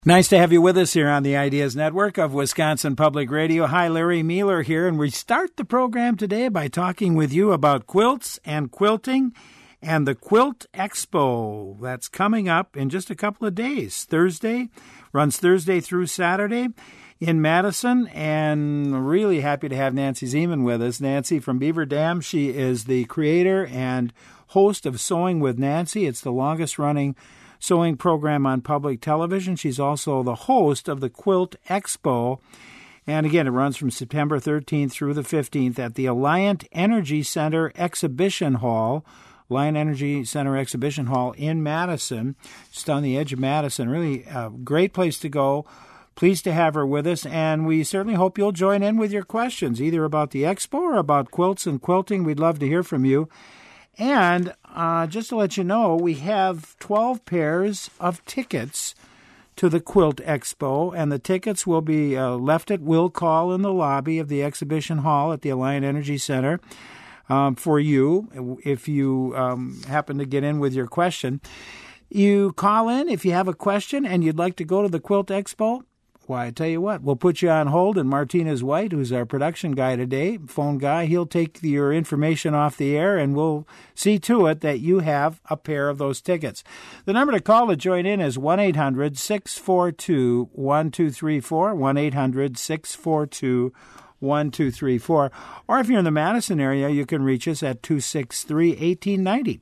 Nice to have you with us here on the Ideas Network of Wisconsin Public Radio. Hi, Larry Mueller here, and we start the program today by talking with you about quilts and quilting and the Quilt Expo that's coming up in just a couple of days. Runs Thursday through Saturday in Madison, and really happy to have Nancy Zeman with us. Nancy from Beaver Dam, she is the creator and host of Sewing with Nancy. It's the longest-running sewing program on public television. She's also the host of the Quilt Expo. And again, it runs from September 13th through the 15th at the Alliant Energy Center Exhibition Hall. Alliant Energy Center Exhibition Hall in Madison, just on the edge of Madison. Really a great place to go. Pleased to have her with us, and we certainly hope you'll join in with your questions, either about the expo or about quilts and quilting. We'd love to hear from you. And just to let you know, we have 12 pairs of tickets to the Quilt Expo, and the tickets will be left at will call in the lobby of the exhibition hall at the Alliant Energy Center for you, if you happen to get in with your question. You call in if you have a question and you'd like to go to the Quilt Expo. Why, I tell you what, we'll put you on hold, and Martinez White, who's our production guy today, phone guy, he'll take your information off the air, and we'll see to it that you have a pair of those tickets. The number to call to join in is 1-800-642-1234, 1-800-642-1234. Or if you're in the Madison area, you can reach us at 263-1890,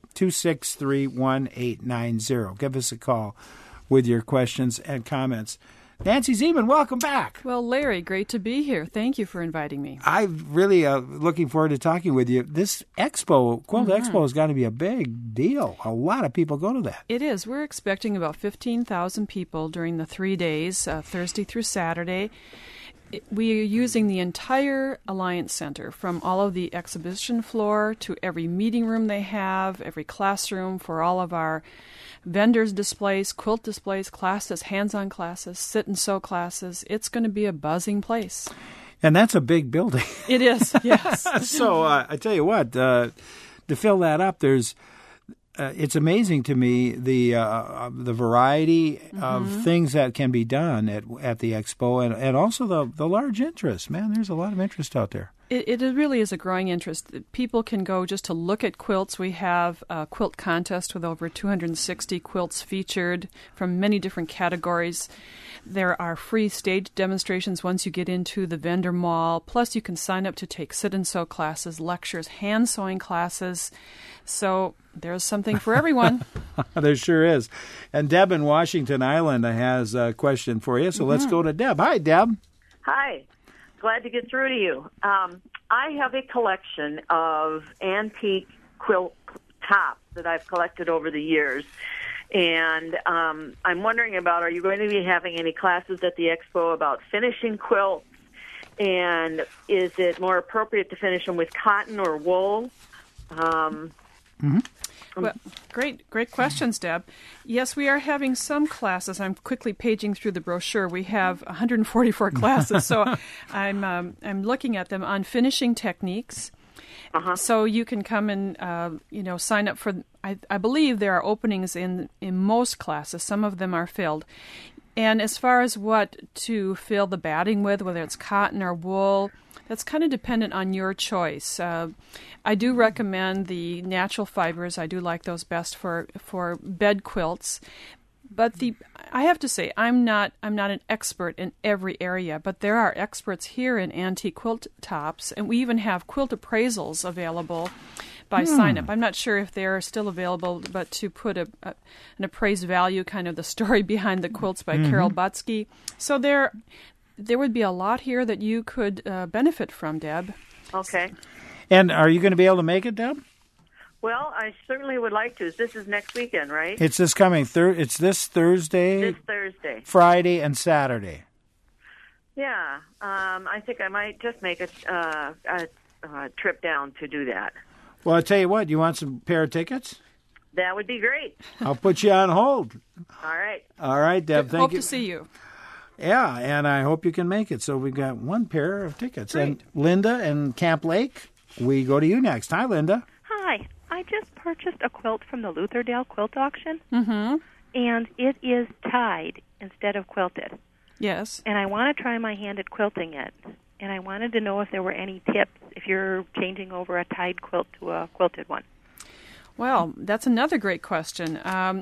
263-1890. Give us a call with your questions and comments. Nancy Zeman, welcome back. Well, Larry, great to be here. Thank you for inviting me. I'm really looking forward to talking with you. This expo, Quilt Expo, is going to be a big deal. A lot of people go to that. It is. We're expecting about 15,000 people during the 3 days, Thursday through Saturday. We are using the entire Alliance Center, from all of the exhibition floor to every meeting room they have, every classroom for all of our vendors' displays, quilt displays, classes, hands-on classes, sit-and-sew classes. It's going to be a buzzing place. And that's a big building. It is, yes. So I tell you what, to fill that up, it's amazing to me the variety of things that can be done at the expo, and also the large interest. Man, there's a lot of interest out there. It really is a growing interest. People can go just to look at quilts. We have a quilt contest with over 260 quilts featured from many different categories. There are free stage demonstrations once you get into the vendor mall. Plus, you can sign up to take sit-and-sew classes, lectures, hand-sewing classes. So there's something for everyone. There sure is. And Deb in Washington Island has a question for you. So let's go to Deb. Hi, Deb. Hi. Glad to get through to you. I have a collection of antique quilt tops that I've collected over the years. And I'm wondering are you going to be having any classes at the expo about finishing quilts? And is it more appropriate to finish them with cotton or wool? Well, great questions, Deb. Yes, we are having some classes. I'm quickly paging through the brochure. We have 144 classes, so I'm looking at them on finishing techniques. So you can come and sign up for. I believe there are openings in most classes. Some of them are filled. And as far as what to fill the batting with, whether it's cotton or wool, that's kind of dependent on your choice. I do recommend the natural fibers. I do like those best for bed quilts. But I have to say, I'm not an expert in every area, but there are experts here in antique quilt tops, and we even have quilt appraisals available by sign-up. I'm not sure if they're still available, but to put an appraised value, kind of the story behind the quilts by Carol Butsky. So there would be a lot here that you could benefit from, Deb. Okay. And are you going to be able to make it, Deb? Well, I certainly would like to. This is next weekend, right? It's this coming it's this Thursday. This Thursday. Friday and Saturday. Yeah. I think I might just make a trip down to do that. Well, I'll tell you what. You want some pair of tickets? That would be great. I'll put you on hold. All right. All right, Deb. Thank you. Hope to see you. Yeah, and I hope you can make it. So we've got one pair of tickets. Great. And Linda in Camp Lake, we go to you next. Hi, Linda. Hi. I just purchased a quilt from the Lutherdale Quilt Auction, Mm-hmm. and it is tied instead of quilted. Yes. And I want to try my hand at quilting it. And I wanted to know if there were any tips if you're changing over a tied quilt to a quilted one. Well, that's another great question.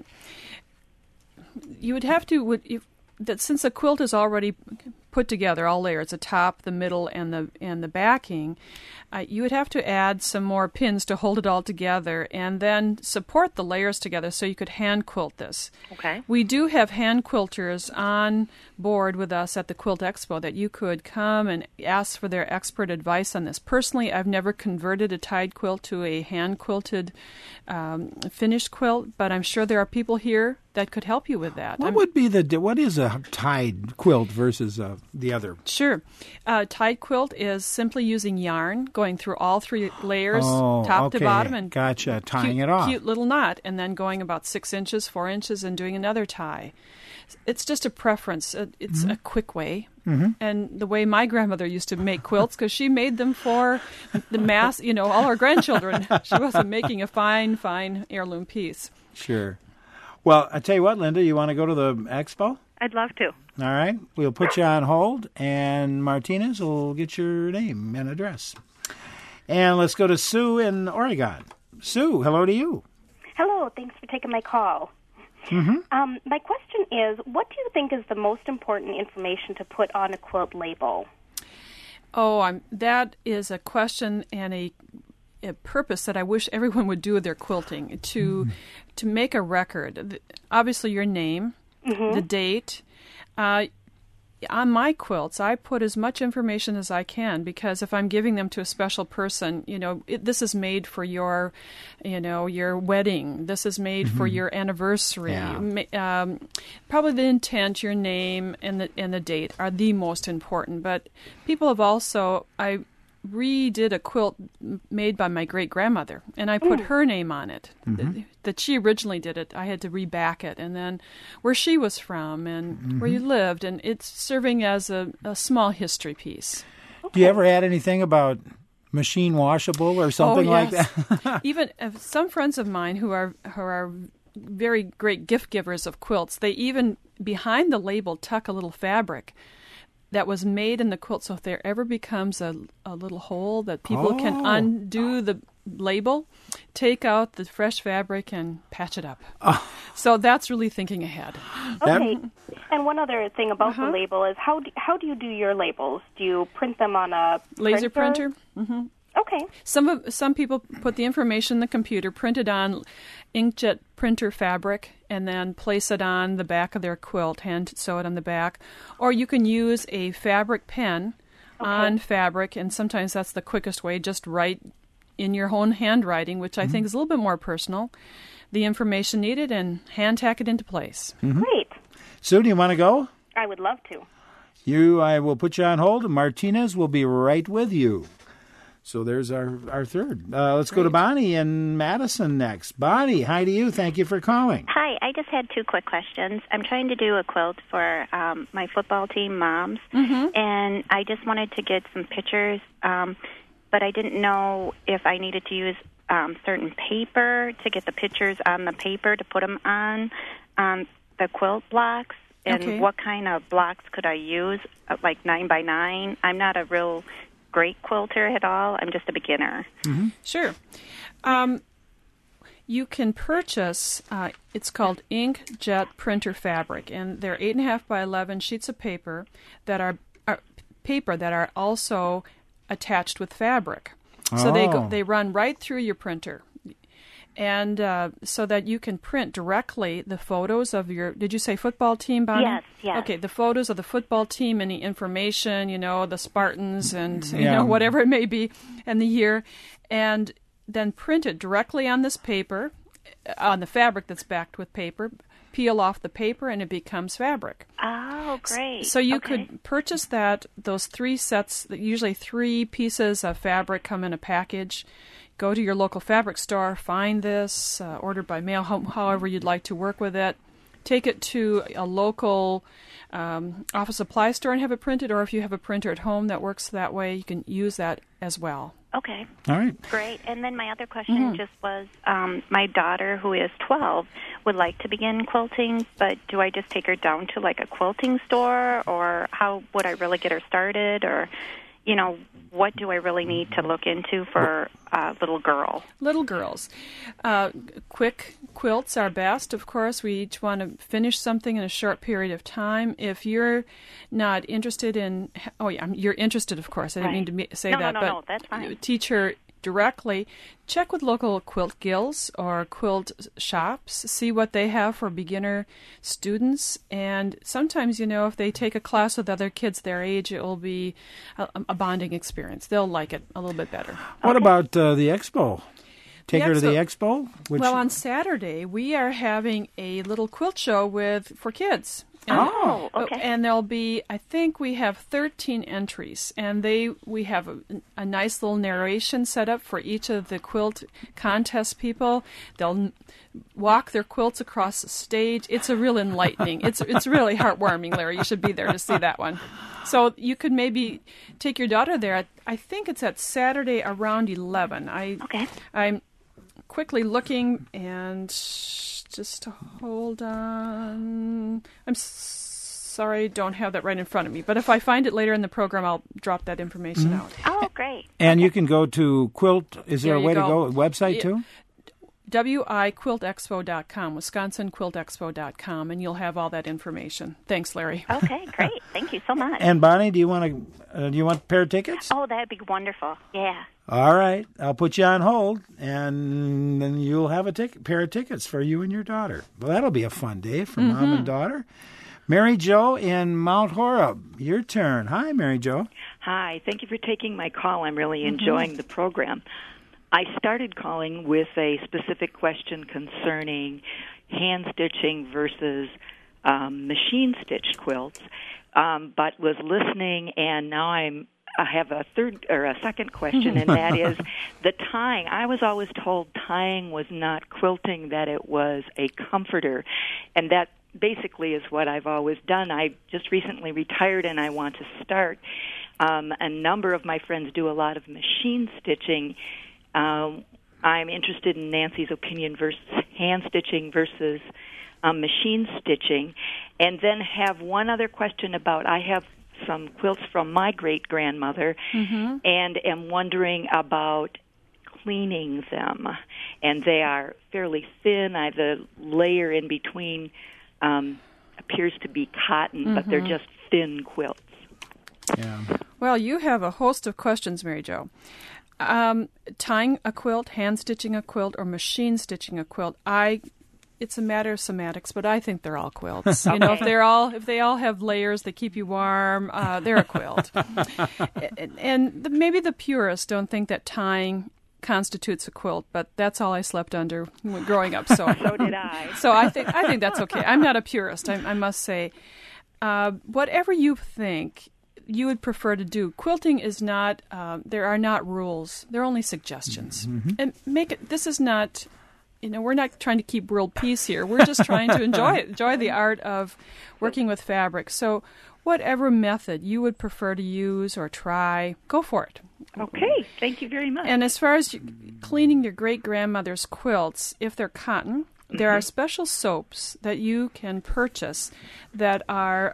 You would have to, since the quilt is already put together, all layers, the top, the middle, and the backing, you would have to add some more pins to hold it all together and then support the layers together so you could hand quilt this. Okay. We do have hand quilters on board with us at the Quilt Expo that you could come and ask for their expert advice on this. Personally, I've never converted a tied quilt to a hand quilted finished quilt, but I'm sure there are people here that could help you with that. What is a tied quilt versus the other? Sure. Tied quilt is simply using yarn, going through all three layers, top to bottom, and gotcha, tying it off. Cute little knot, and then going about 6 inches, 4 inches, and doing another tie. It's just a preference. It's a quick way. Mm-hmm. And the way my grandmother used to make quilts, because she made them for the mass, all our grandchildren. She wasn't making a fine heirloom piece. Sure. Well, I tell you what, Linda, you want to go to the expo? I'd love to. All right. We'll put you on hold, and Martinez will get your name and address. And let's go to Sue in Oregon. Sue, hello to you. Hello. Thanks for taking my call. Mm-hmm. My question is, what do you think is the most important information to put on a quilt label? That is a question and a purpose that I wish everyone would do with their quilting, to make a record. Obviously, your name, the date. On my quilts, I put as much information as I can, because if I'm giving them to a special person, this is made for your wedding. This is made for your anniversary. Yeah. Probably the intent, your name, and the date are the most important. But people have also, I redid a quilt made by my great-grandmother, and I put her name on it. That she originally did it. I had to reback it, and then where she was from and where you lived, and it's serving as a small history piece. Okay. Do you ever add anything about machine washable or something like that? Even some friends of mine who are very great gift givers of quilts, they even behind the label tuck a little fabric that was made in the quilt, so if there ever becomes a little hole that people can undo the label, take out the fresh fabric and patch it up. So that's really thinking ahead. Okay. And one other thing about the label is how do you do your labels? Do you print them on a laser printer? Mm-hmm. Okay. Some people put the information in the computer, print it on inkjet printer fabric, and then place it on the back of their quilt, hand sew it on the back. Or you can use a fabric pen on fabric, and sometimes that's the quickest way, just write in your own handwriting, which I think is a little bit more personal, the information needed, and hand tack it into place. Mm-hmm. Great. Sue, do you want to go? I would love to. I will put you on hold, and Martinez will be right with you. So there's our third. Let's go to Bonnie in Madison next. Bonnie, hi to you. Thank you for calling. Hi, I just had 2 quick questions. I'm trying to do a quilt for my football team moms, and I just wanted to get some pictures, but I didn't know if I needed to use certain paper to get the pictures on the paper to put them on the quilt blocks, and what kind of blocks could I use, like 9x9. I'm not a real great quilter at all. I'm just a beginner. Mm-hmm. Sure. You can purchase, it's called inkjet printer fabric, and they're 8.5 by 11 sheets of paper that are also attached with fabric. So they run right through your printer. And so that you can print directly the photos of your, did you say football team, Bonnie? Yes. Okay, the photos of the football team, any information, the Spartans and, whatever it may be, and the year, and then print it directly on this paper, on the fabric that's backed with paper, peel off the paper, and it becomes fabric. Oh, great. So you could purchase those 3 sets, usually 3 pieces of fabric come in a package. Go to your local fabric store, find this, order by mail, however you'd like to work with it. take it to a local office supply store and have it printed, or if you have a printer at home that works that way, you can use that as well. Okay. All right. Great. And then my other question just was, my daughter, who is 12, would like to begin quilting, but do I just take her down to like a quilting store, or how would I really get her started, or, you know, what do I really need to look into for a little girl? Little girls. Quick quilts are best, of course. We each want to finish something in a short period of time. If you're not interested in... Oh, yeah, you're interested, of course. I didn't mean to say that. No, that's fine. Teach her directly. Check with local quilt guilds or quilt shops. See what they have for beginner students. And sometimes, you know, if they take a class with other kids their age, it will be a bonding experience. They'll like it a little bit better. What about the expo? Take her to the expo? Well, on Saturday, we are having a little quilt show for kids. Okay. And there'll be, I think we have 13 entries, and we have a nice little narration set up for each of the quilt contest people. They'll walk their quilts across the stage. It's a real enlightening. It's really heartwarming, Larry. You should be there to see that one. So you could maybe take your daughter there. I think it's at Saturday around 11. I'm quickly looking, and just hold on. I'm sorry, don't have that right in front of me. But if I find it later in the program, I'll drop that information out. Oh, great. And you can go to Quilt. Is there a way to go? A website, too? WIQuiltExpo.com, WisconsinQuiltExpo.com, and you'll have all that information. Thanks, Larry. Okay, great. Thank you so much. And Bonnie, do you want a pair of tickets? Oh, that'd be wonderful. Yeah. All right. I'll put you on hold, and then you'll have a pair of tickets for you and your daughter. Well, that'll be a fun day for Mom and daughter. Mary Jo in Mount Horeb, your turn. Hi, Mary Jo. Hi. Thank you for taking my call. I'm really enjoying the program. I started calling with a specific question concerning hand stitching versus machine stitched quilts, but was listening, and now I have a second question, and that is the tying. I was always told tying was not quilting, that it was a comforter, and that basically is what I've always done. I just recently retired, and I want to start. A number of my friends do a lot of machine stitching. I'm interested in Nancy's opinion versus hand stitching versus machine stitching. And then have one other question about, I have some quilts from my great-grandmother and am wondering about cleaning them. And they are fairly thin. The layer in between appears to be cotton, but they're just thin quilts. Yeah. Well, you have a host of questions, Mary Jo. Tying a quilt, hand stitching a quilt, or machine stitching a quilt, it's a matter of semantics, but I think they're all quilts. You know, if they all have layers that keep you warm, they're a quilt. And maybe the purists don't think that tying constitutes a quilt, but that's all I slept under growing up. So did I. So I think that's okay. I'm not a purist, I must say. Whatever you think you would prefer to do. Quilting is not, there are not rules. They're only suggestions. And this is not, we're not trying to keep world peace here. We're just trying to enjoy the art of working with fabric. So whatever method you would prefer to use or try, go for it. Okay, thank you very much. And as far as cleaning your great-grandmother's quilts, if they're cotton, there are special soaps that you can purchase that are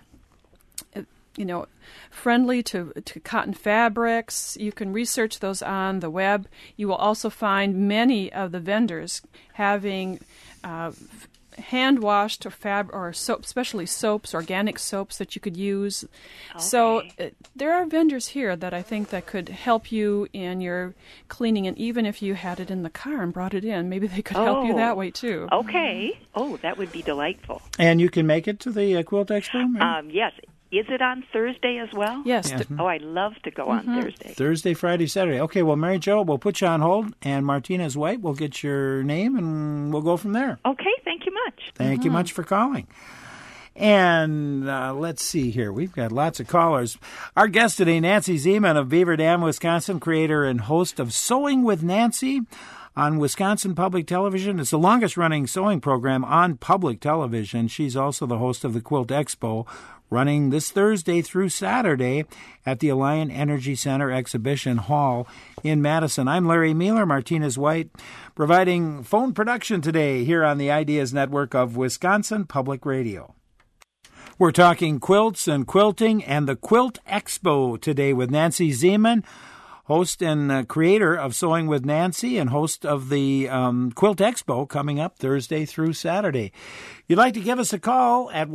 friendly to cotton fabrics. You can research those on the web. You will also find many of the vendors having hand-washed or soap, especially soaps, organic soaps that you could use. Okay. So there are vendors here that I think that could help you in your cleaning, and even if you had it in the car and brought it in, maybe they could help you that way too. Okay. Oh, that would be delightful. And you can make it to the Quilt Expo? Yes. Is it on Thursday as well? Yes. Oh, I'd love to go on Thursday. Thursday, Friday, Saturday. Okay, well, Mary Jo, we'll put you on hold, and Martinez White will get your name, and we'll go from there. Okay, thank you much. Thank you much for calling. And let's see here. We've got lots of callers. Our guest today, Nancy Zeman of Beaver Dam, Wisconsin, creator and host of Sewing with Nancy on Wisconsin Public Television. It's the longest-running sewing program on public television. She's also the host of the Quilt Expo, running this Thursday through Saturday at the Alliant Energy Center Exhibition Hall in Madison. I'm Larry Mueller, Martinez White, providing phone production today here on the Ideas Network of Wisconsin Public Radio. We're talking quilts and quilting and the Quilt Expo today with Nancy Zeman, host and creator of Sewing with Nancy and host of the Quilt Expo coming up Thursday through Saturday. You'd like to give us a call at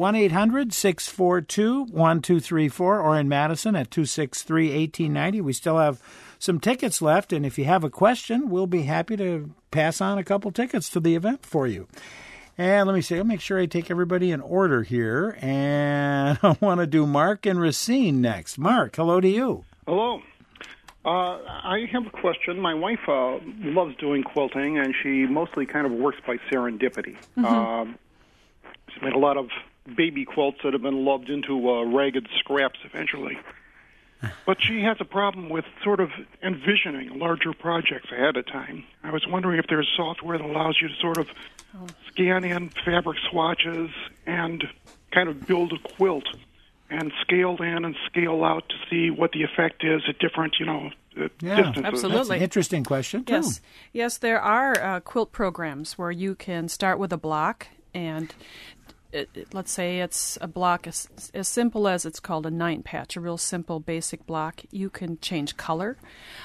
1-800-642-1234 or in Madison at 263-1890. We still have some tickets left, and if you have a question, we'll be happy to pass on a couple tickets to the event for you. And let me see, I'll make sure I take everybody in order here, and I want to do Mark and Racine next. Mark, hello to you. Hello. I have a question. My wife loves doing quilting, and she mostly kind of works by serendipity. She's made a lot of baby quilts that have been loved into ragged scraps eventually. But she has a problem with sort of envisioning larger projects ahead of time. I was wondering if there's software that allows you to sort of scan in fabric swatches and kind of build a quilt and scale in and scale out to see what the effect is at different, distances. Absolutely. That's an interesting question, too. Yes, there are quilt programs where you can start with a block, and let's say it's a block as simple as it's called a 9-patch, a real simple basic block. You can change color,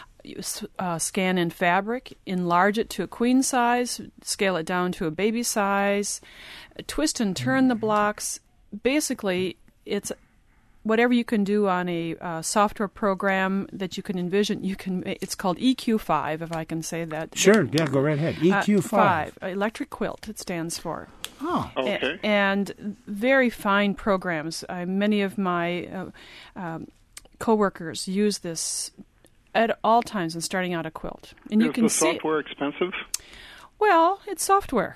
scan in fabric, enlarge it to a queen size, scale it down to a baby size, twist and turn the blocks. Basically, it's whatever you can do on a software program that you can envision. It's called EQ5, if I can say that. Sure, go right ahead. EQ5. Electric Quilt, it stands for. Oh, okay. And very fine programs. Many of my coworkers use this at all times in starting out a quilt. And you can the software expensive? Well, it's software.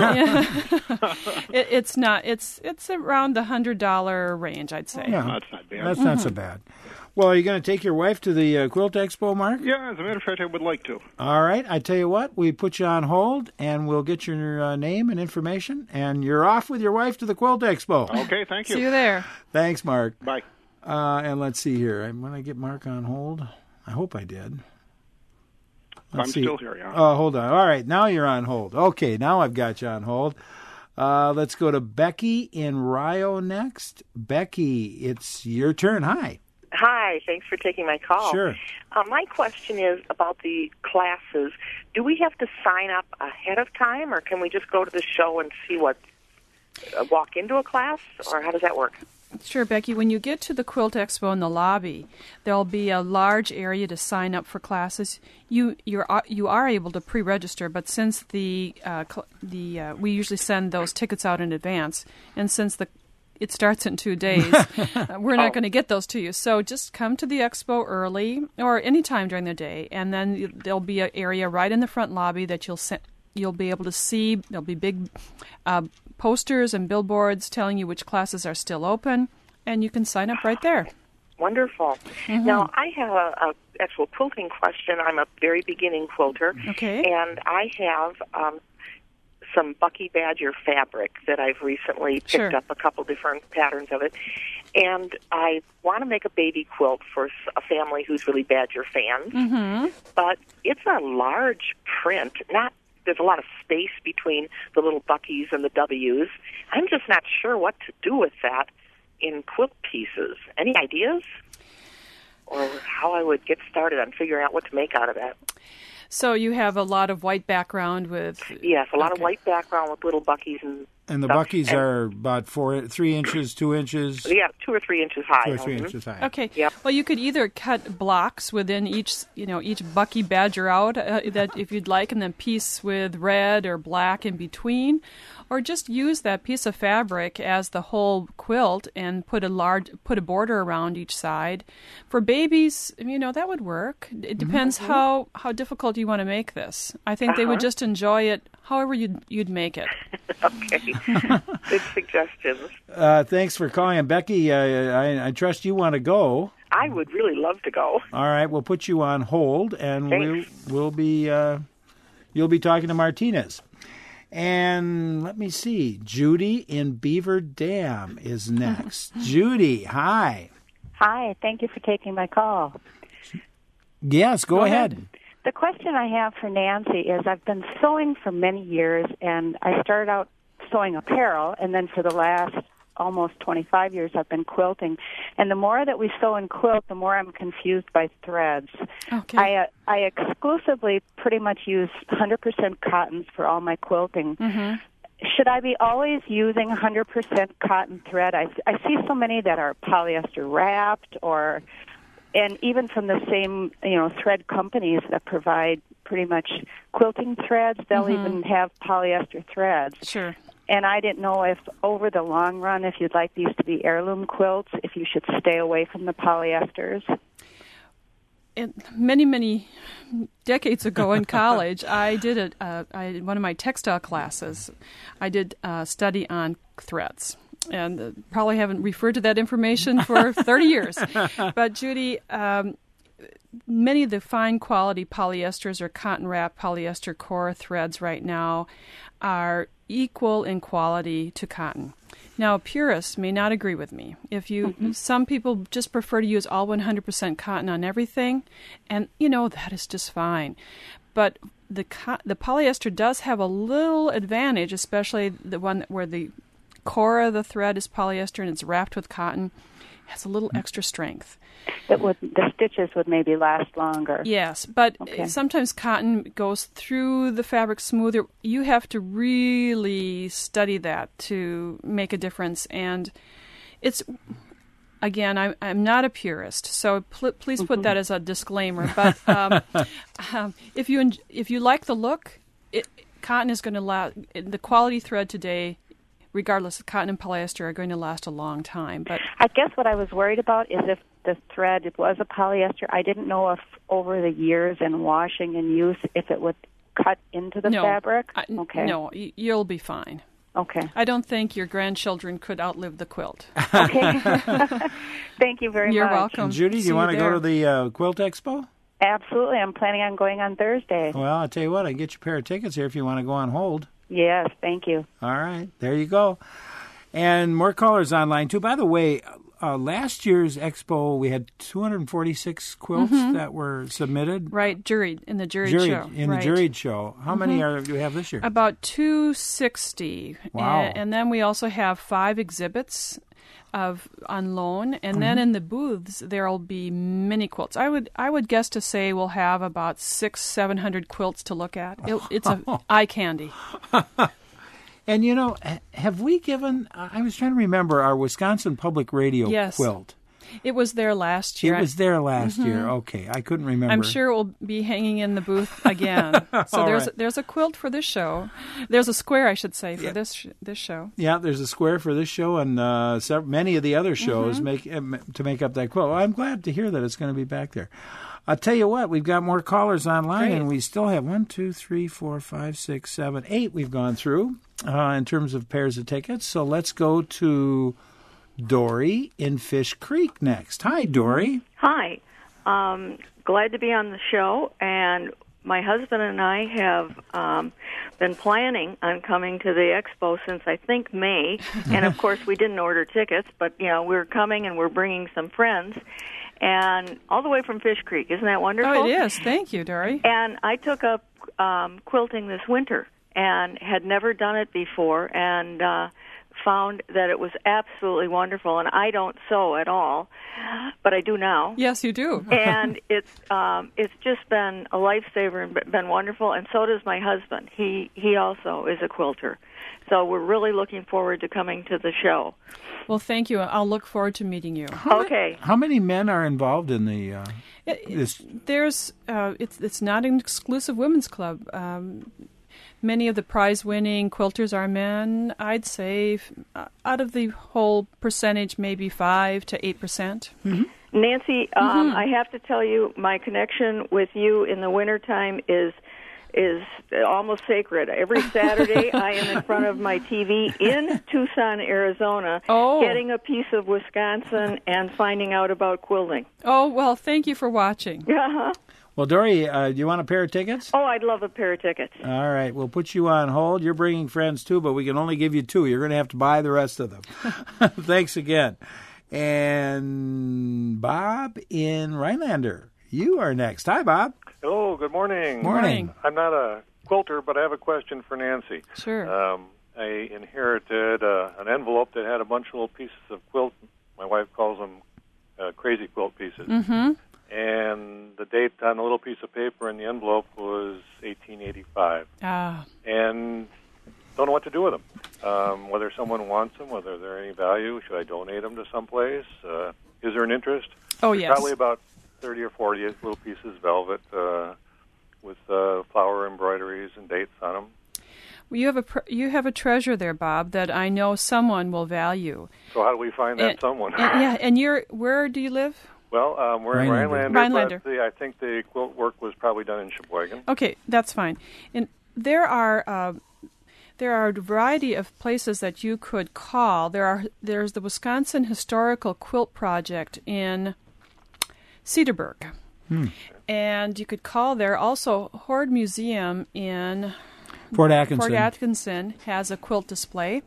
It's not. It's around the $100 range, I'd say. Yeah, that's not bad. That's not so bad. Well, are you going to take your wife to the Quilt Expo, Mark? Yeah, as a matter of fact, I would like to. All right. I tell you what, we put you on hold, and we'll get your name and information, and you're off with your wife to the Quilt Expo. Okay, thank you. See you there. Thanks, Mark. Bye. And let's see here. I'm going to get Mark on hold. I hope I did. I'm still here, yeah. Oh, hold on. All right, now you're on hold. Okay, now I've got you on hold. Let's go to Becky in Rio next. Becky, it's your turn. Hi. Hi, thanks for taking my call. Sure. My question is about the classes. Do we have to sign up ahead of time, or can we just go to the show and see walk into a class, or how does that work? Sure, Becky. When you get to the Quilt Expo in the lobby, there'll be a large area to sign up for classes. You are able to pre-register, but since we usually send those tickets out in advance, and since it starts in 2 days, we're not going to get those to you. So just come to the expo early or any time during the day, and then there'll be an area right in the front lobby that you'll be able to see. There'll be big posters and billboards telling you which classes are still open, and you can sign up right there. Wonderful. Mm-hmm. Now, I have a actual quilting question. I'm a very beginning quilter, and I have some Bucky Badger fabric that I've recently picked up a couple different patterns of it, and I want to make a baby quilt for a family who's really Badger fans, but it's a large print, there's a lot of space between the little Buckies and the W's. I'm just not sure what to do with that in quilt pieces. Any ideas? Or how I would get started on figuring out what to make out of that? So you have a lot of white background with... Yes, a lot of white background with little Buckies and the stuff. Buckies are about 3 inches, 2 inches? Yeah, 2 or 3 inches high. 2 or 3 inches high. Okay. Yep. Well, you could either cut blocks within each Bucky Badger out that if you'd like, and then piece with red or black in between, or just use that piece of fabric as the whole quilt and put a border around each side. For babies, that would work. It depends how difficult you want to make this. I think they would just enjoy it however you'd make it. Okay. Good suggestions. Thanks for calling. Becky, I trust you want to go. I would really love to go. All right, we'll put you on hold, and we'll be you'll be talking to Martinez. And let me see, Judy in Beaver Dam is next. Judy, hi. Hi, thank you for taking my call. Yes, go ahead. The question I have for Nancy is I've been sewing for many years, and I started out sewing apparel, and then for the last almost 25 years I've been quilting. And the more that we sew and quilt, the more I'm confused by threads. Okay. I exclusively pretty much use 100% cottons for all my quilting. Mm-hmm. Should I be always using 100% cotton thread? I see so many that are polyester wrapped, and even from the same thread companies that provide pretty much quilting threads, they'll even have polyester threads. Sure. And I didn't know if, over the long run, if you'd like these to be heirloom quilts, if you should stay away from the polyesters. Many decades ago in college, I did one of my textile classes. I did a study on threads, and probably haven't referred to that information for 30 years. But Judy, many of the fine quality polyesters or cotton wrap polyester core threads right now are equal in quality to cotton. Now, purists may not agree with me. Some people just prefer to use all 100% cotton on everything, and that is just fine. But the polyester does have a little advantage, especially the one where the core of the thread is polyester and it's wrapped with cotton. It has a little extra strength. The stitches would maybe last longer. Yes, but sometimes cotton goes through the fabric smoother. You have to really study that to make a difference. And it's, again, I'm not a purist, so please put that as a disclaimer. But if you like the look, cotton is going to last. The quality thread today, regardless of cotton and polyester, are going to last a long time. But I guess what I was worried about is if the thread was a polyester, I didn't know if over the years and washing and use, if it would cut into the fabric. No, you'll be fine. Okay. I don't think your grandchildren could outlive the quilt. Okay. Thank you very much. You're welcome. Judy, do you want to go to the Quilt Expo? Absolutely. I'm planning on going on Thursday. Well, I'll tell you what, I can get you a pair of tickets here if you want to go on hold. Yes, thank you. All right, there you go. And more callers online, too. By the way, last year's expo, we had 246 quilts that were submitted. Right, in the juried show. In the juried show. How many do we have this year? About 260. Wow. And then we also have 5 exhibits on loan, and then in the booths there will be many quilts. I would guess to say we'll have about 600-700 quilts to look at. It's a eye candy. And have we given? I was trying to remember our Wisconsin Public Radio quilt. It was there last year. It was there last year. Okay, I couldn't remember. I'm sure it will be hanging in the booth again. So there's a quilt for this show. There's a square, I should say, for this show. Yeah, there's a square for this show, and many of the other shows to make up that quilt. Well, I'm glad to hear that it's going to be back there. I'll tell you what, we've got more callers online, and we still have 1, 2, 3, 4, 5, 6, 7, 8 we've gone through in terms of pairs of tickets. So let's go to Dory in Fish Creek next. Hi, Dory. Hi. Glad to be on the show, and my husband and I have been planning on coming to the expo since I think May, and of course we didn't order tickets, but we're coming and we're bringing some friends, and all the way from Fish Creek. Isn't that wonderful? Oh, it is. Thank you, Dory. And I took up quilting this winter and had never done it before, and found that it was absolutely wonderful. And I don't sew at all, but I do now. Yes, you do. And it's just been a lifesaver and been wonderful. And so does my husband. He also is a quilter. So we're really looking forward to coming to the show. Well, thank you. I'll look forward to meeting you. Okay. How many men are involved in the? It's not an exclusive women's club. Many of the prize-winning quilters are men. I'd say out of the whole percentage, maybe 5 to 8%. Mm-hmm. Nancy, I have to tell you, my connection with you in the wintertime is almost sacred. Every Saturday, I am in front of my TV in Tucson, Arizona, getting a piece of Wisconsin and finding out about quilting. Oh, well, thank you for watching. Uh-huh. Well, Dory, do you want a pair of tickets? Oh, I'd love a pair of tickets. All right, we'll put you on hold. You're bringing friends, too, but we can only give you 2. You're going to have to buy the rest of them. Thanks again. And Bob in Rhinelander, you are next. Hi, Bob. Hello, good morning. Morning. I'm not a quilter, but I have a question for Nancy. Sure. I inherited an envelope that had a bunch of little pieces of quilt. My wife calls them crazy quilt pieces. Mm-hmm. And the date on the little piece of paper in the envelope was 1885. And don't know what to do with them. Whether someone wants them, whether they're any value, should I donate them to someplace? Is there an interest? Oh, yes. Probably about 30 or 40 little pieces, velvet, with flower embroideries and dates on them. Well, you have a treasure there, Bob, that I know someone will value. So how do we find that someone? And where do you live? Well, we're in Rhinelander, but I think the quilt work was probably done in Sheboygan. Okay, that's fine. And there are a variety of places that you could call. There's the Wisconsin Historical Quilt Project in Cedarburg. And you could call there. Also, Horde Museum in Fort Atkinson has a quilt display.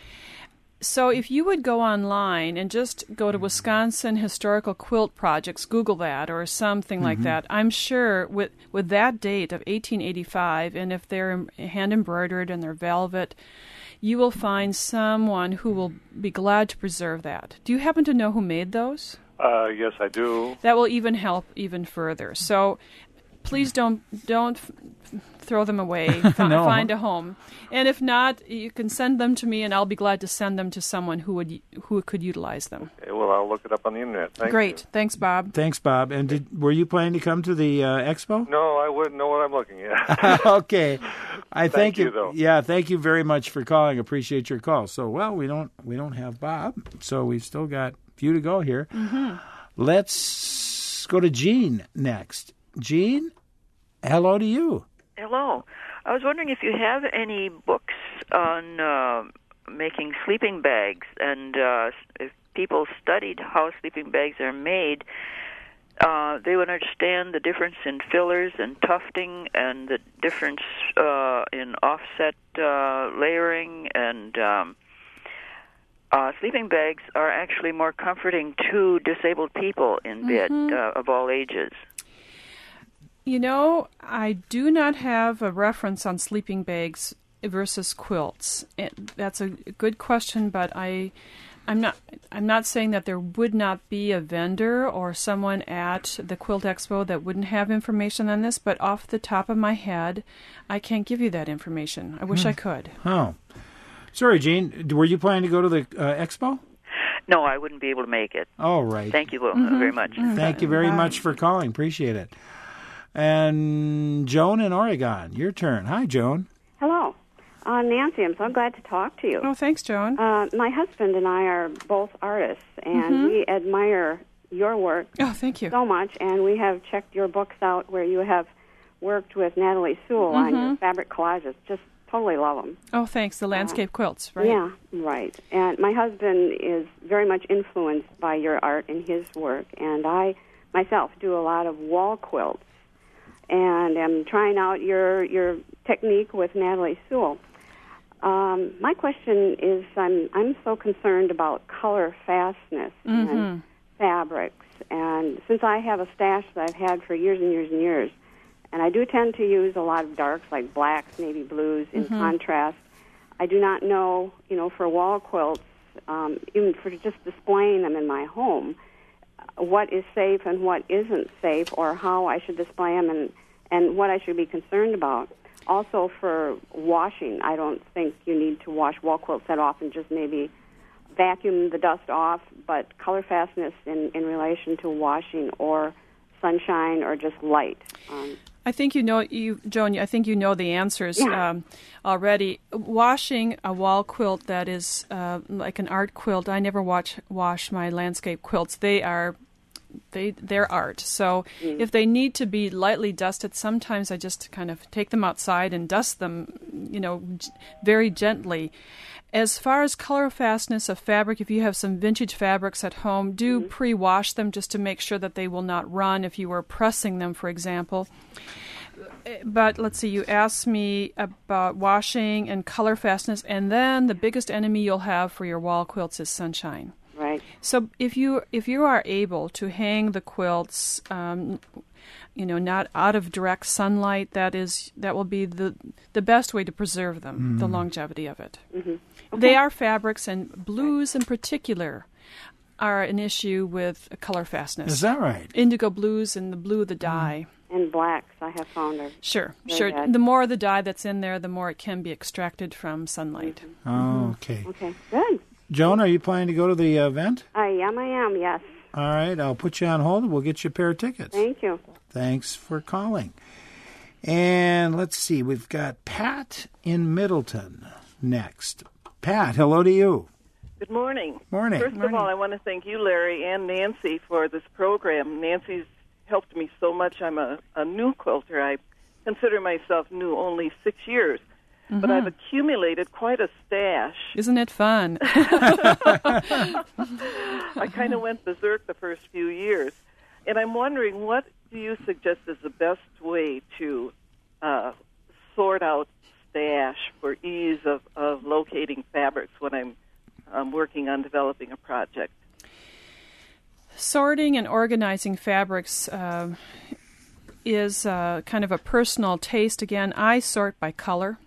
So if you would go online and just go to Wisconsin Historical Quilt Projects, Google that or something like that, I'm sure with that date of 1885, and if they're hand embroidered and they're velvet, you will find someone who will be glad to preserve that. Do you happen to know who made those? Yes, I do. That will even help even further. So please don't throw them away. Find a home. And if not, you can send them to me, and I'll be glad to send them to someone who could utilize them. Okay, well, I'll look it up on the internet. Great. Thanks, Bob. Thanks, Bob. And were you planning to come to the expo? No, I wouldn't know what I'm looking at. Okay. Thank you, though. Yeah, thank you very much for calling. Appreciate your call. So, we don't have Bob, so we've still got a few to go here. Let's go to Jean next. Jean, hello to you. Hello. I was wondering if you have any books on making sleeping bags, and if people studied how sleeping bags are made, they would understand the difference in fillers and tufting and the difference in offset layering, and sleeping bags are actually more comforting to disabled people in bed of all ages. You know, I do not have a reference on sleeping bags versus quilts. That's a good question, but I'm not saying that there would not be a vendor or someone at the Quilt Expo that wouldn't have information on this, but off the top of my head, I can't give you that information. I wish I could. Oh. Sorry, Jean. Were you planning to go to the expo? No, I wouldn't be able to make it. All right. Thank you very much. Thank you very much for calling. Appreciate it. And Joan in Oregon, your turn. Hi, Joan. Hello. Nancy, I'm so glad to talk to you. Oh, thanks, Joan. My husband and I are both artists, and we admire your work so much, and we have checked your books out where you have worked with Natalie Sewell on your fabric collages. Just totally love them. Oh, thanks. The landscape quilts, right? Yeah, right. And my husband is very much influenced by your art and his work, and I myself do a lot of wall quilts. And I'm trying out your technique with Natalie Sewell. My question is, I'm so concerned about color fastness in fabrics, and since I have a stash that I've had for years and years and years, and I do tend to use a lot of darks like blacks, navy blues in contrast, I do not know, for wall quilts, even for just displaying them in my home, what is safe and what isn't safe, or how I should display them and what I should be concerned about. Also for washing, I don't think you need to wash wall quilts that often, just maybe vacuum the dust off, but color fastness in relation to washing or sunshine or just light. I think Joan, I think you know the answers already. Washing a wall quilt that is like an art quilt, I never wash my landscape quilts. They're art. So if they need to be lightly dusted, sometimes I just kind of take them outside and dust them, very gently. As far as color fastness of fabric, if you have some vintage fabrics at home, do pre-wash them just to make sure that they will not run if you were pressing them, for example. But let's see, you asked me about washing and color fastness, and then the biggest enemy you'll have for your wall quilts is sunshine. Right. So if you are able to hang the quilts, not out of direct sunlight, that will be the best way to preserve them, the longevity of it. Mm-hmm. Okay. They are fabrics, and blues in particular are an issue with color fastness. Is that right? Indigo blues and the blue of the dye. And blacks, I have found are Sure. bad. The more of the dye that's in there, the more it can be extracted from sunlight. Oh, okay. Okay, good. Joan, are you planning to go to the event? I am, yes. All right, I'll put you on hold and we'll get you a pair of tickets. Thank you. Thanks for calling. And let's see, we've got Pat in Middleton next. Pat, hello to you. Good morning. Morning. First of all, I want to thank you, Larry, and Nancy for this program. Nancy's helped me so much. I'm a new quilter. I consider myself new only 6 years, but I've accumulated quite a stash. Isn't it fun? I kind of went berserk the first few years, and I'm wondering, what do you suggest is the best way to sort out stash for ease of locating fabrics when I'm working on developing a project? Sorting and organizing fabrics is kind of a personal taste. Again, I sort by color.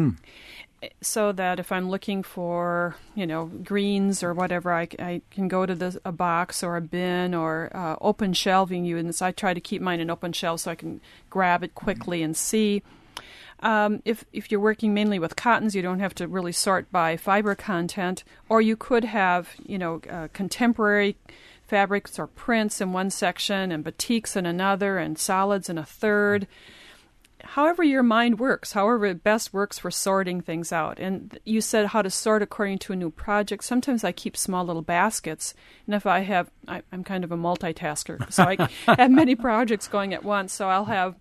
So that if I'm looking for, greens or whatever, I can go to a box or a bin or open shelving units. I try to keep mine in open shelves so I can grab it quickly and see. If you're working mainly with cottons, you don't have to really sort by fiber content, or you could have, contemporary fabrics or prints in one section and batiks in another and solids in a third. However your mind works, however it best works for sorting things out. And you said how to sort according to a new project. Sometimes I keep small little baskets, and if I'm kind of a multitasker, so I have many projects going at once, so I'll have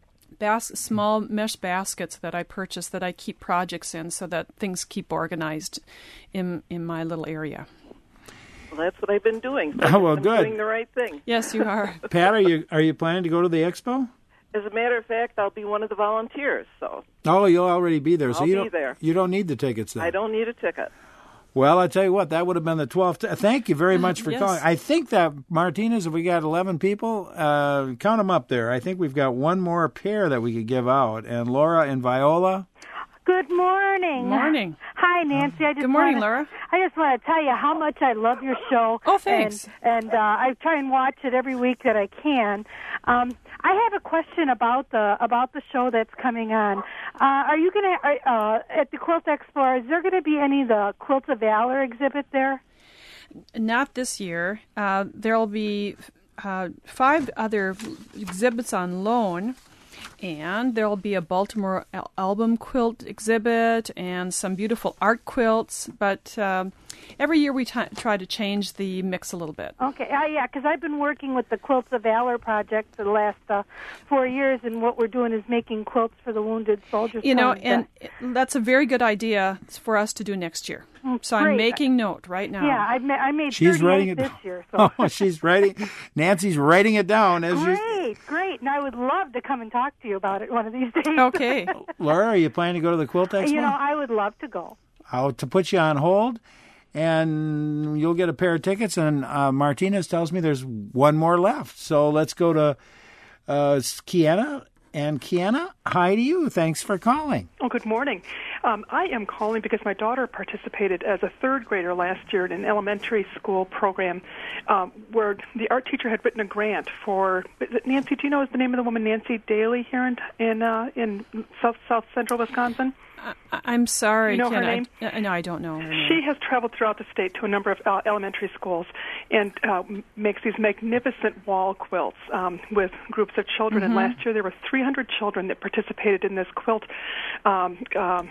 small mesh baskets that I purchase that I keep projects in so that things keep organized in my little area. Well, that's what I've been doing. So I'm good. doing the right thing. Yes, you are. Pat, are you planning to go to the expo? As a matter of fact, I'll be one of the volunteers. So. Oh, you'll already be there. I'll be there. You don't need the tickets then. I don't need a ticket. Well, I tell you what, that would have been the 12th. Thank you very much for calling. I think that, Martinez, if we got 11 people, count them up there. I think we've got one more pair that we could give out. And Laura and Viola. Good morning. Morning. Hi, Nancy. Good morning, Laura. I just want to tell you how much I love your show. Oh, thanks. And I try and watch it every week that I can. I have a question about the show that's coming on. Are you going to at the Quilt Expo? Is there going to be any of the Quilts of Valor exhibit there? Not this year. There'll be 5 other exhibits on loan. And there'll be a Baltimore album quilt exhibit and some beautiful art quilts. But every year we try to change the mix a little bit. Okay, yeah, because I've been working with the Quilts of Valor project for the last 4 years, and what we're doing is making quilts for the wounded soldiers. And that's a very good idea for us to do next year. So great. I'm making note right now. Yeah, I made She's 38 writing it this down. year. So. Oh, she's writing. Nancy's writing it down as Great, and I would love to come and talk to you about it one of these days. Okay. Laura, are you planning to go to the Quilt Expo? I would love to go. I'll to put you on hold, and you'll get a pair of tickets. And Martinez tells me there's one more left. So let's go to Kiana. And Kiana, hi to you. Thanks for calling. Oh, good morning. I am calling because my daughter participated as a third grader last year in an elementary school program where the art teacher had written a grant for, Nancy, do you know is the name of the woman, Nancy Daly, here in South Central Wisconsin? I'm sorry. You know her name? No, I don't know her name. She has traveled throughout the state to a number of elementary schools and makes these magnificent wall quilts with groups of children. And last year there were 300 children that participated in this quilt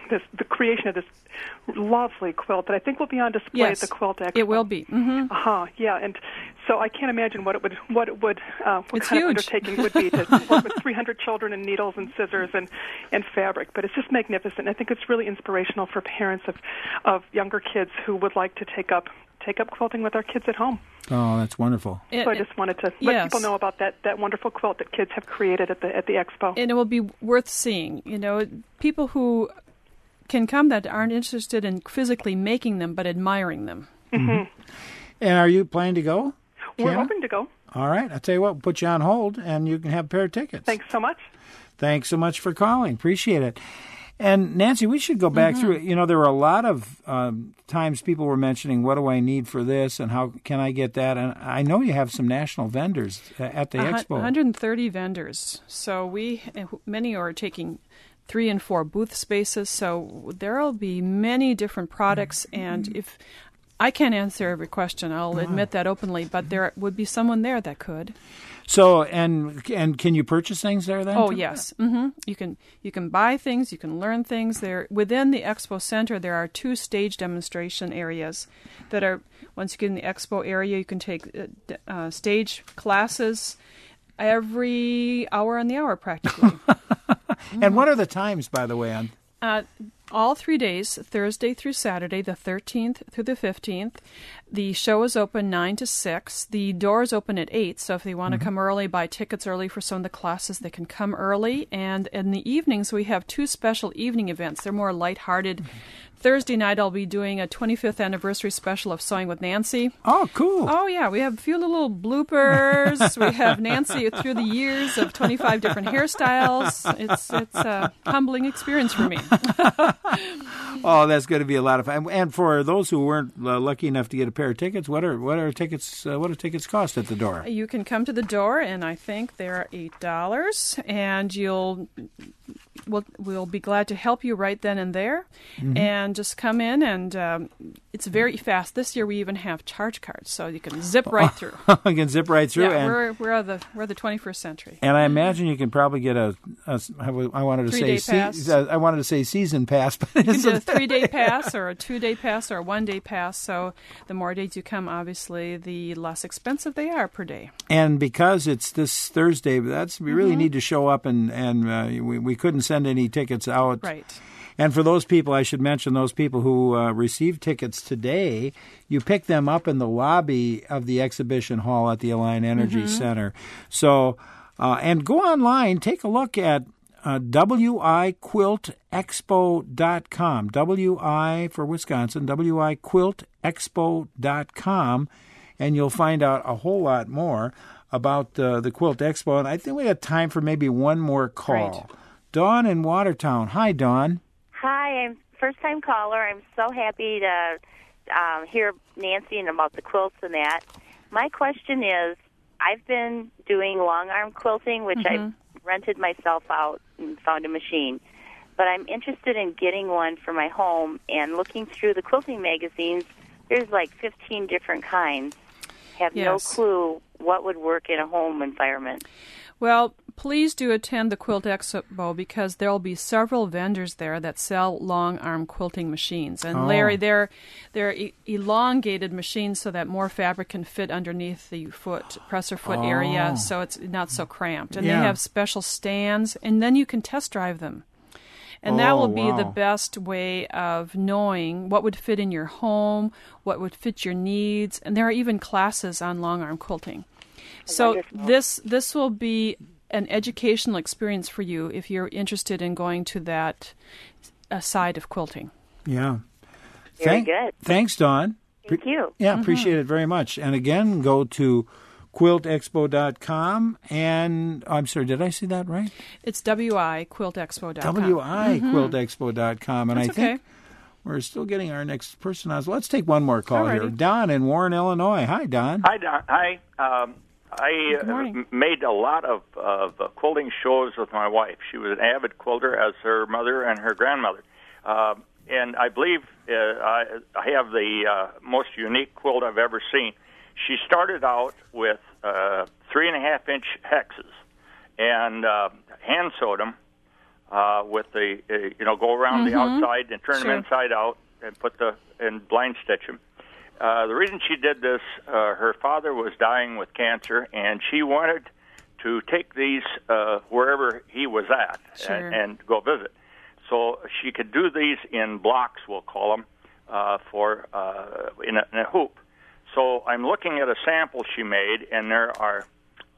the creation of this lovely quilt that I think will be on display yes, at the Quilt Expo. It will be. Mm-hmm. Yeah, and so I can't imagine what kind huge. of undertaking it would be to work with 300 children and needles and scissors and fabric. But it's just magnificent. I think it's really inspirational for parents of younger kids who would like to take up quilting with our kids at home. Oh, that's wonderful. So I just wanted to let people know about that wonderful quilt that kids have created at the expo. And it will be worth seeing. You know, people who can come that aren't interested in physically making them but admiring them. Mm-hmm. And are you planning to go? We're Kiana? hoping to go. All right. I'll tell you what, we'll put you on hold and you can have a pair of tickets. Thanks so much. Thanks so much for calling. Appreciate it. And Nancy, we should go back through it. You know, there were a lot of times people were mentioning, what do I need for this and how can I get that? And I know you have some national vendors at the expo. 130 vendors. So many are taking 3 and 4 booth spaces. So there will be many different products. And if I can't answer every question, I'll admit that openly, but there would be someone there that could. So, and can you purchase things there then? Oh, yes. Mm-hmm. You can buy things, you can learn things. There within the Expo Center, there are 2 stage demonstration areas that are, once you get in the Expo area, you can take stage classes every hour on the hour practically. And what are the times, by the way, on? All 3 days, Thursday through Saturday, the 13th through the 15th. The show is open 9 to 6. The doors open at 8, so if they want to come early, buy tickets early for some of the classes, they can come early. And in the evenings, we have 2 special evening events. They're more lighthearted. Thursday night, I'll be doing a 25th anniversary special of Sewing with Nancy. Oh, cool. Oh, yeah. We have a few little bloopers. We have Nancy through the years of 25 different hairstyles. It's a humbling experience for me. Oh, that's going to be a lot of fun. And for those who weren't lucky enough to get a pair of tickets, what do tickets cost at the door? You can come to the door, and I think they're $8, and we'll be glad to help you right then and there. And just come in, and it's very fast. This year we even have charge cards, so you can zip right through. You can zip right through. Yeah, we're the 21st century. And I imagine you can probably get I wanted to say season pass, but you can do a 3-day pass or a 2-day pass or a 1-day pass. So the more days you come, obviously, the less expensive they are per day. And because it's this Thursday, we really need to show up, and we couldn't send any tickets out. Right. And for those people, I should mention those people who received tickets today, you pick them up in the lobby of the exhibition hall at the Alliant Energy Center. So, and go online, take a look at wiquiltexpo.com, WI for Wisconsin, wiquiltexpo.com, and you'll find out a whole lot more about the Quilt Expo. And I think we have time for maybe one more call. Great. Dawn in Watertown. Hi, Dawn. Hi, I'm first-time caller. I'm so happy to hear Nancy and about the quilts and that. My question is, I've been doing long-arm quilting, which I've rented myself out and found a machine. But I'm interested in getting one for my home, and looking through the quilting magazines, there's like 15 different kinds. Have no clue what would work in a home environment. Well, please do attend the Quilt Expo because there will be several vendors there that sell long-arm quilting machines. And Larry, they're elongated machines so that more fabric can fit underneath the presser foot area, so it's not so cramped. And they have special stands, and then you can test drive them. And that will be the best way of knowing what would fit in your home, what would fit your needs, and there are even classes on long-arm quilting. So this will be an educational experience for you if you're interested in going to that side of quilting. Yeah. Very good. Thanks, Dawn. Thank you. Yeah, appreciate it very much. And again, go to quiltexpo.com, and I'm sorry, did I see that right? It's wiquiltexpo.com. wiquiltexpo.com. And I think we're still getting our next person on. So let's take one more call here. Don in Warren, Illinois. Hi, Don. Hi, Don. Hi. I made a lot of quilting shows with my wife. She was an avid quilter, as her mother and her grandmother. And I believe I have the most unique quilt I've ever seen. She started out with 3.5-inch hexes and hand sewed them with the go around the outside and turn them inside out and and blind stitch them. The reason she did this, her father was dying with cancer, and she wanted to take these wherever he was at and go visit. So she could do these in blocks, we'll call them, in a hoop. So I'm looking at a sample she made, and there are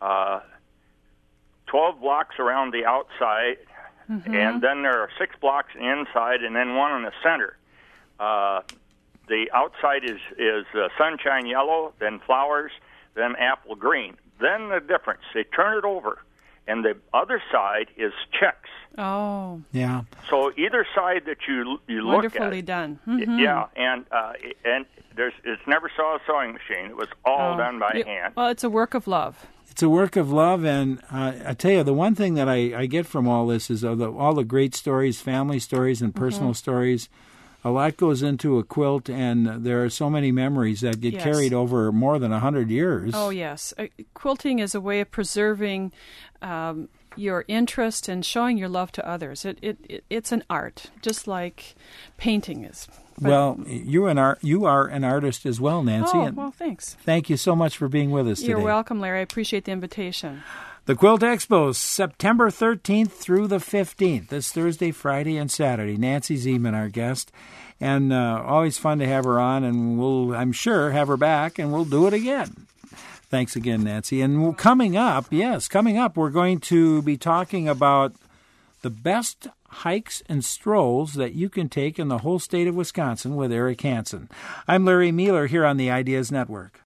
12 blocks around the outside, and then there are 6 blocks inside, and then one in the center. The outside is sunshine yellow, then flowers, then apple green. Then the difference, they turn it over, and the other side is checks. Oh. Yeah. So either side that you look at. Wonderfully done. Mm-hmm. Yeah, and it's never saw a sewing machine. It was all done by hand. Well, it's a work of love. It's a work of love, and I tell you, the one thing that I get from all this is all the great stories, family stories and personal stories. A lot goes into a quilt, and there are so many memories that get carried over more than 100 years. Oh, yes. Quilting is a way of preserving your interest and showing your love to others. It's an art, just like painting is. But, well, you are an artist as well, Nancy. Oh, well, thanks. Thank you so much for being with us today. You're welcome, Larry. I appreciate the invitation. The Quilt Expo, September 13th through the 15th. This Thursday, Friday, and Saturday. Nancy Zeman, our guest. And always fun to have her on, and we'll, I'm sure, have her back, and we'll do it again. Thanks again, Nancy. And coming up, we're going to be talking about the best hikes and strolls that you can take in the whole state of Wisconsin with Eric Hansen. I'm Larry Mueller here on the Ideas Network.